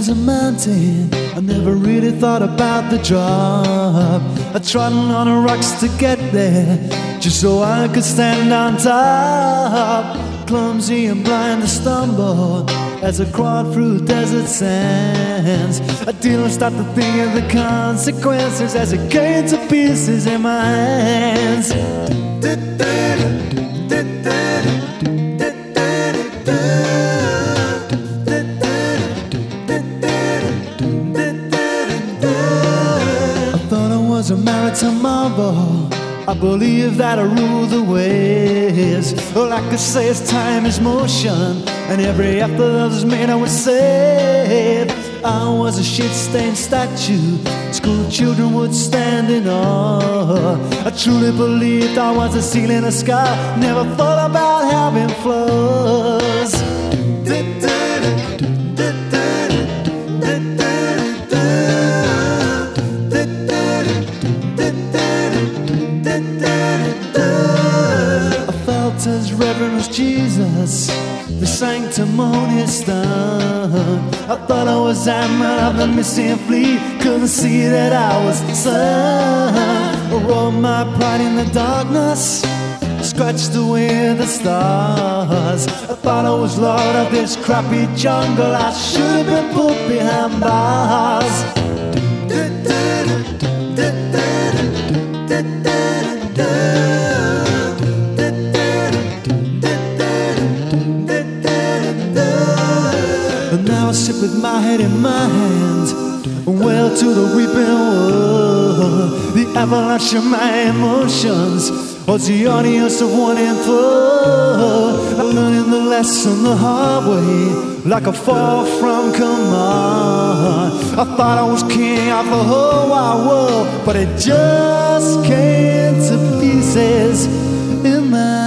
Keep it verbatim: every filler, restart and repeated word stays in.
is a mountain. I never really thought about the drop. I trod on the rocks to get there, just so I could stand on top. Clumsy and blind to stumble as I crawled through desert sands. I didn't stop to think of the consequences as it came to pieces in my hands. I thought I was a maritime marvel. I believe that I rule the waves. All I could say is time is motion, and every effort is made I was saved. I was a shit-stained statue school children would stand in awe. I truly believed I was a seal in the sky. Never thought about having flaws. As reverend as Jesus, the sanctimonious stone. I thought I was Admiral of the missing fleet, couldn't see that I was the sun. I rolled my pride in the darkness, scratched away the stars. I thought I was lord of this crappy jungle. I should have been put behind bars. And now I sit with my head in my hands, well to the reaping wood. The avalanche of my emotions was the audience of one and four. I'm learning the lesson the hard way, like a fall from command. I thought I was king of the whole wide world, but it just came to pieces in my